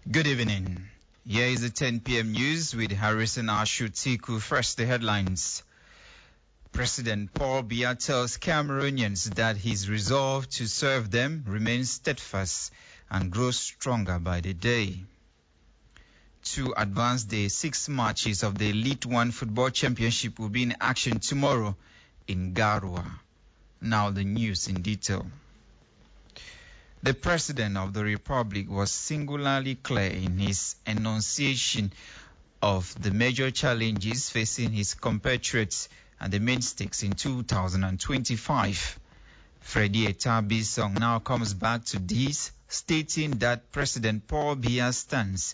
Good evening. Here is the 10 p.m. news with Harrison Ashutiku. First, the headlines. President Paul Biya tells Cameroonians that his resolve to serve them remains steadfast and grows stronger by the day. To advance the 6 matches of the Elite One Football Championship will be in action tomorrow in Garoua. Now the news in detail. The President of the Republic was singularly clear in his enunciation of the major challenges facing his compatriots and the main stakes in 2025. Freddie Etabi's song now comes back to this, stating that President Paul Biya's stance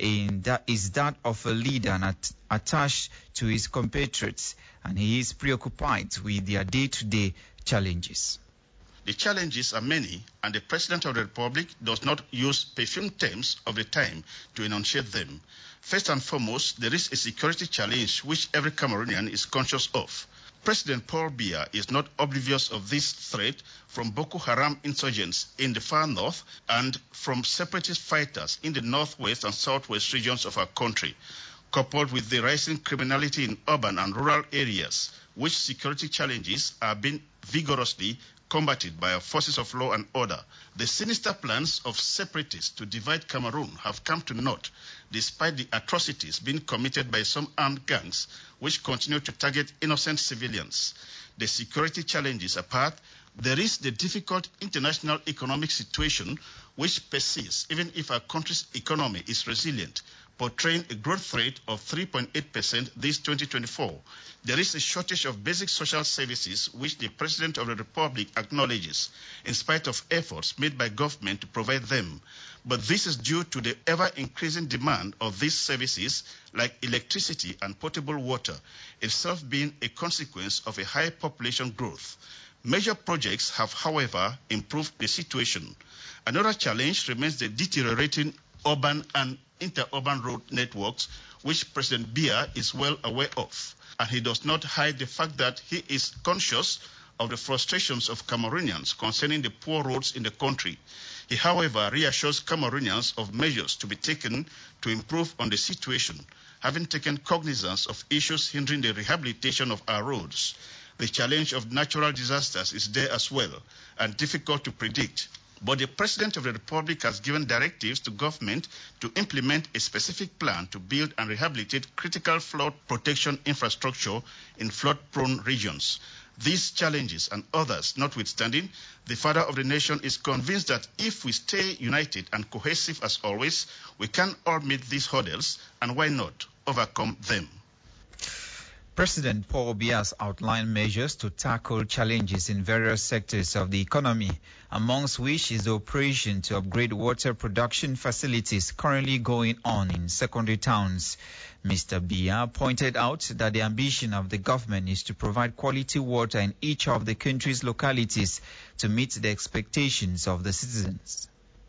is that of a leader attached to his compatriots, and he is preoccupied with their day-to-day challenges. The challenges are many, and the President of the Republic does not use perfumed terms of the time to enunciate them. First and foremost, there is a security challenge which every Cameroonian is conscious of. President Paul Biya is not oblivious of this threat from Boko Haram insurgents in the far north and from separatist fighters in the northwest and southwest regions of our country, coupled with the rising criminality in urban and rural areas, which security challenges are being vigorously combated by our forces of law and order. The sinister plans of separatists to divide Cameroon have come to naught, despite the atrocities being committed by some armed gangs which continue to target innocent civilians. The security challenges apart, there is the difficult international economic situation which persists even if our country's economy is resilient, portraying a growth rate of 3.8% this 2024. There is a shortage of basic social services which the President of the Republic acknowledges, in spite of efforts made by government to provide them. But this is due to the ever-increasing demand of these services like electricity and potable water, itself being a consequence of a high population growth. Major projects have, however, improved the situation. Another challenge remains the deteriorating urban and interurban road networks, which President Biya is well aware of. And he does not hide the fact that he is conscious of the frustrations of Cameroonians concerning the poor roads in the country. He, however, reassures Cameroonians of measures to be taken to improve on the situation, having taken cognizance of issues hindering the rehabilitation of our roads. The challenge of natural disasters is there as well and difficult to predict. But the President of the Republic has given directives to government to implement a specific plan to build and rehabilitate critical flood protection infrastructure in flood-prone regions. These challenges and others notwithstanding, the father of the nation is convinced that if we stay united and cohesive as always, we can all meet these hurdles and why not overcome them. President Paul Biya has outlined measures to tackle challenges in various sectors of the economy, amongst which is the operation to upgrade water production facilities currently going on in secondary towns. Mr. Biya pointed out that the ambition of the government is to provide quality water in each of the country's localities to meet the expectations of the citizens.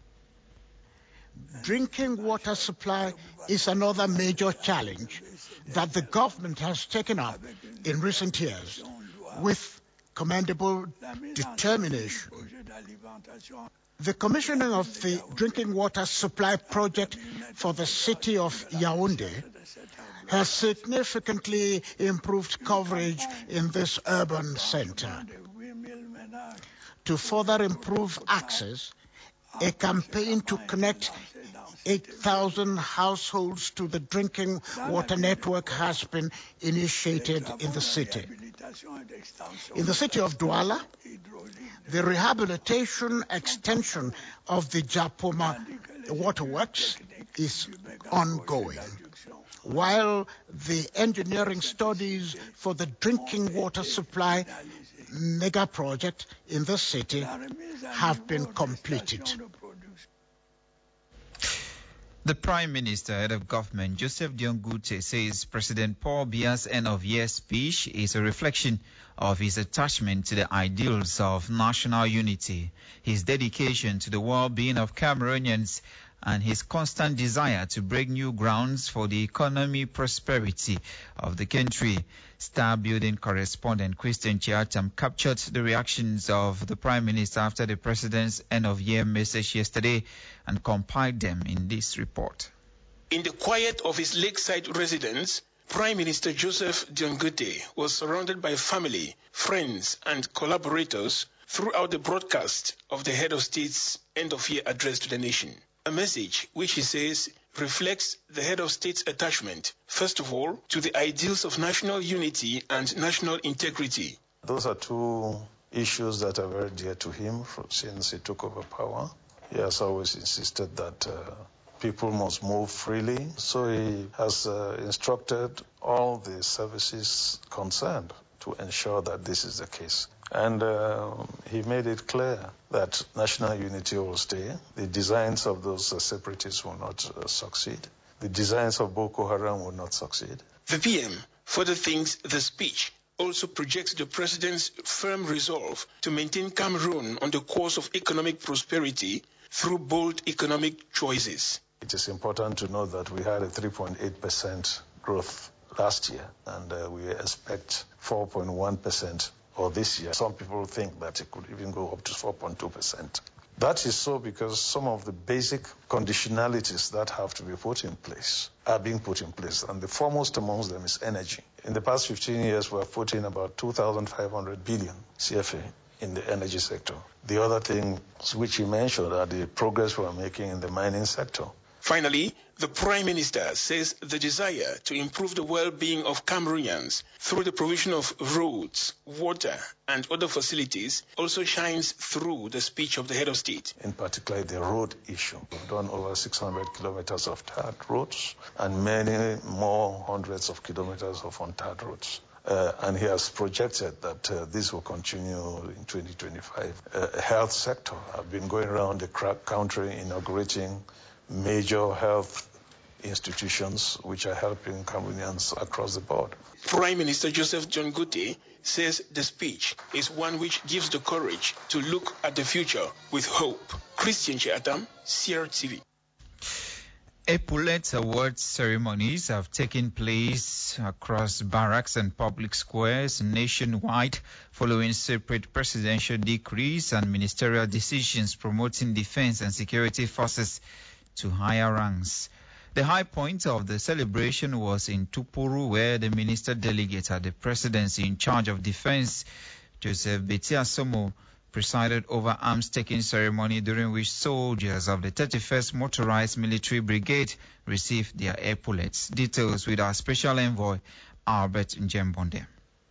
Drinking water supply is another major challenge that the government has taken up in recent years with commendable determination. The commissioning of the drinking water supply project for the city of Yaoundé has significantly improved coverage in this urban center. To further improve access, a campaign to connect 8,000 households to the drinking water network has been initiated in the city. In the city of Douala, the rehabilitation extension of the Japoma waterworks is ongoing, while the engineering studies for the drinking water supply mega project in the city have been completed. The Prime Minister, head of government, Joseph Dion-Gute, says President Paul Biya's end-of-year speech is a reflection of his attachment to the ideals of national unity, his dedication to the well-being of Cameroonians, and his constant desire to break new grounds for the economy prosperity of the country. Star Building correspondent Christian Chiatam captured the reactions of the Prime Minister after the President's end-of-year message yesterday and compiled them in this report. In the quiet of his lakeside residence, Prime Minister Joseph Diangote was surrounded by family, friends, and collaborators throughout the broadcast of the head of state's end-of-year address to the nation. A message which he says reflects the head of state's attachment, first of all, to the ideals of national unity and national integrity. Those are two issues that are very dear to him since he took over power. He has always insisted that people must move freely, so he has instructed all the services concerned to ensure that this is the case. And he made it clear that national unity will stay. The designs of those separatists will not succeed. The designs of Boko Haram will not succeed. The PM further thinks the speech also projects the president's firm resolve to maintain Cameroon on the course of economic prosperity through bold economic choices. It is important to note that we had a 3.8% growth last year, and we expect 4.1% for this year. Some people think that it could even go up to 4.2%. That is so because some of the basic conditionalities that have to be put in place are being put in place, and the foremost amongst them is energy. In the past 15 years, we have put in about 2,500 billion CFA in the energy sector. The other thing which you mentioned are the progress we are making in the mining sector. Finally, the Prime Minister says the desire to improve the well-being of Cameroonians through the provision of roads, water, and other facilities also shines through the speech of the head of state. In particular, the road issue. We've done over 600 kilometers of tarred roads and many more hundreds of kilometers of untarred roads. And he has projected that this will continue in 2025. Health sector. I've been going around the country inaugurating major health institutions which are helping Cameroonians across the board. Prime Minister Joseph Diangote says the speech is one which gives the courage to look at the future with hope. Christian Chiatam, CRTV. Epaulet award ceremonies have taken place across barracks and public squares nationwide following separate presidential decrees and ministerial decisions promoting defense and security forces to higher ranks. The high point of the celebration was in Tupuru, where the minister delegate at the presidency in charge of defense, Joseph Beti Asomo, presided over arms-taking ceremony during which soldiers of the 31st Motorized Military Brigade received their epaulets. Details with our special envoy, Albert Njembonde.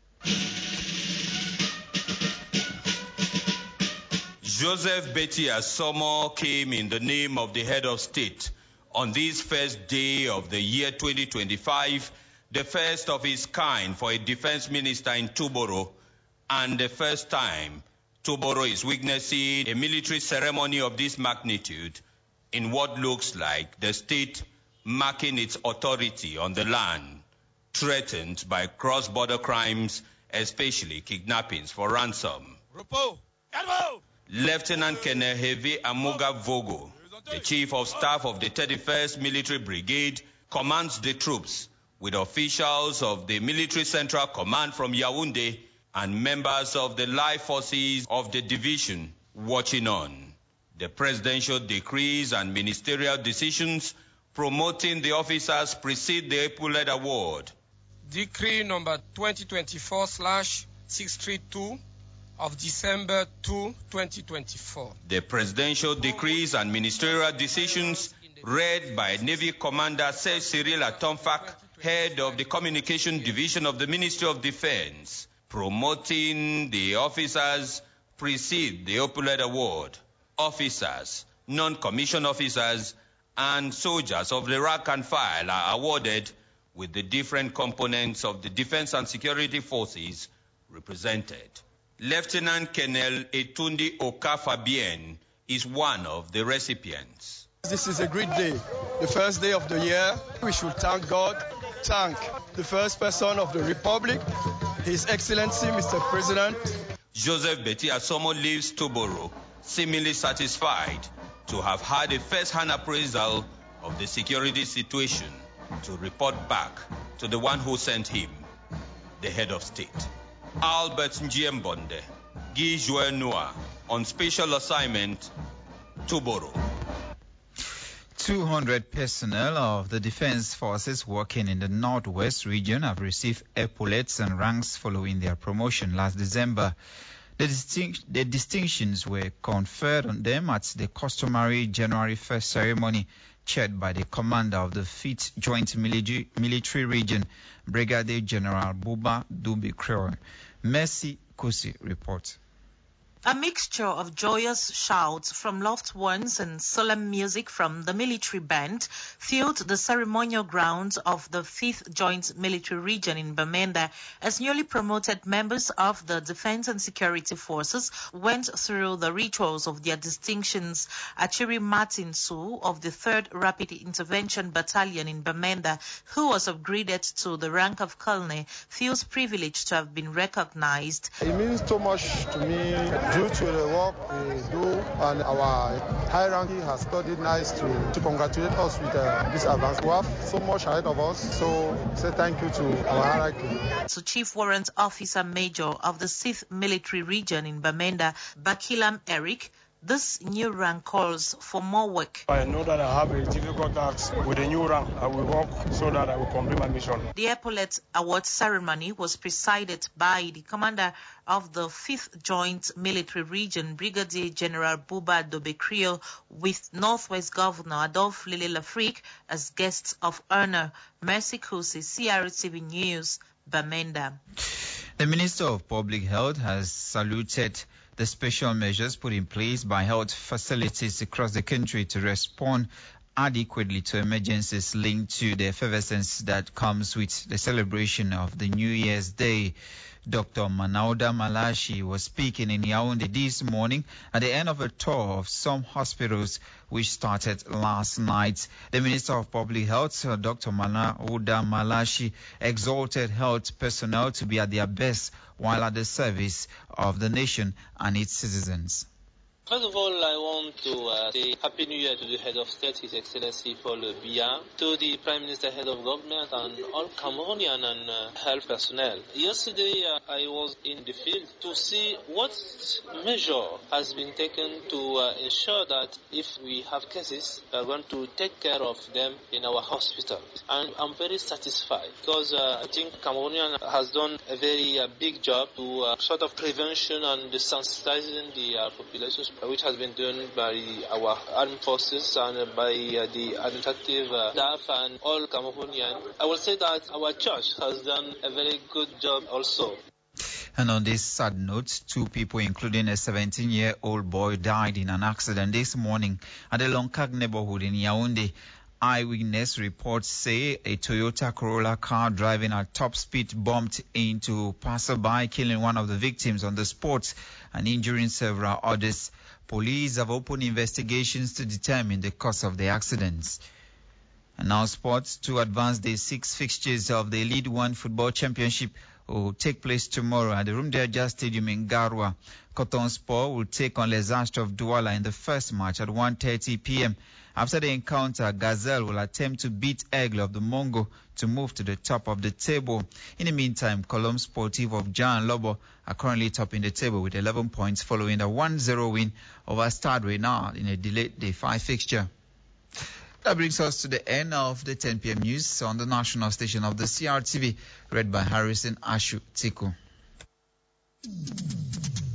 Joseph Beti Asomo came in the name of the head of state on this first day of the year 2025, the first of its kind for a defense minister in Tuboro, and the first time Tuboro is witnessing a military ceremony of this magnitude in what looks like the state marking its authority on the land, threatened by cross-border crimes, especially kidnappings for ransom. Lieutenant Colonel Heavy Amuga Vogo, the Chief of Staff of the 31st Military Brigade, commands the troops with officials of the Military Central Command from Yaoundé and members of the life forces of the division watching on. The presidential decrees and ministerial decisions promoting the officers precede the Epaulet Award. Decree number 2024/632 of December 2, 2024. The presidential decrees and ministerial decisions read by Navy Commander Sir Cyril Atomfak, head of the Communication Division of the Ministry of Defense, promoting the officers precede the Epaulet Award. Officers, non-commissioned officers, and soldiers of the rank and file are awarded with the different components of the defense and security forces represented. Lieutenant Colonel Etundi Oka Fabien is one of the recipients. This is a great day, the first day of the year. We should thank God, thank the first person of the Republic, His Excellency, Mr. President. Joseph Beti Asomo leaves Tuboro seemingly satisfied to have had a first-hand appraisal of the security situation to report back to the one who sent him, the head of state. Albert Njiembonde, Guy Joël Noah, on special assignment, Tuboro. 200 personnel of the defense forces working in the Northwest region have received epaulets and ranks following their promotion last December. The distinctions were conferred on them at the customary January 1st ceremony chaired by the commander of the 5th Joint Military Region, Brigadier General Buba Dobe-Kriel. Mercy Kusi reports. A mixture of joyous shouts from loved ones and solemn music from the military band filled the ceremonial grounds of the 5th Joint Military Region in Bamenda as newly promoted members of the Defense and Security Forces went through the rituals of their distinctions. Achiri Martin Su of the 3rd Rapid Intervention Battalion in Bamenda, who was upgraded to the rank of colonel, feels privileged to have been recognized. It means so much to me. Due to the work we do, and our hierarchy has studied nice to congratulate us with this advance. We have so much ahead of us, so say thank you to our hierarchy. So Chief Warrant Officer Major of the 6th Military Region in Bamenda, Bakilam Eric, this new rank calls for more work. I know that I have a difficult task with the new rank. I will work so that I will complete my mission. The epaulet award ceremony was presided by the commander of the 5th Joint Military Region, Brigadier General Buba Dobe-Kriel, with Northwest Governor Adolphe Lele-Lafrique as guests of honor. Mercy Kusi, CRTV News, Bamenda. The Minister of Public Health has saluted the special measures put in place by health facilities across the country to respond adequately to emergencies linked to the effervescence that comes with the celebration of the New Year's Day. Dr. Manauda Malashi was speaking in Yaoundé this morning at the end of a tour of some hospitals which started last night. The Minister of Public Health, Dr. Manauda Malashi, exhorted health personnel to be at their best while at the service of the nation and its citizens. First of all, I want to say Happy New Year to the Head of State, His Excellency Paul Biya, to the Prime Minister, Head of Government, and all Cameroonian and health personnel. Yesterday, I was in the field to see what measure has been taken to ensure that if we have cases, we are going to take care of them in our hospital. And I'm very satisfied because I think Cameroonian has done a very big job to sort of prevention and sensitizing the population, which has been done by our armed forces and by the administrative staff and all Cameroonian. I will say that our church has done a very good job also. And on this sad note, 2 people, including a 17-year-old boy, died in an accident this morning at the Lonkag neighborhood in Yaoundé. Eyewitness reports say a Toyota Corolla car driving at top speed bumped into passerby, killing one of the victims on the spot and injuring several others. Police have opened investigations to determine the cause of the accidents. And now sports. To advance the 6 fixtures of the League One Football Championship will take place tomorrow at the Rumdeja Stadium in Garwa. Coton Sport will take on Les Astres of Douala in the first match at 1:30 p.m. After the encounter, Gazelle will attempt to beat Aigle of the Mongo to move to the top of the table. In the meantime, Colombe Sportive of Jan Lobo are currently topping the table with 11 points following a 1-0 win over Stade Renard in a delayed Day 5 fixture. That brings us to the end of the 10 p.m. news on the national station of the CRTV, read by Harrison Ashu Tiku.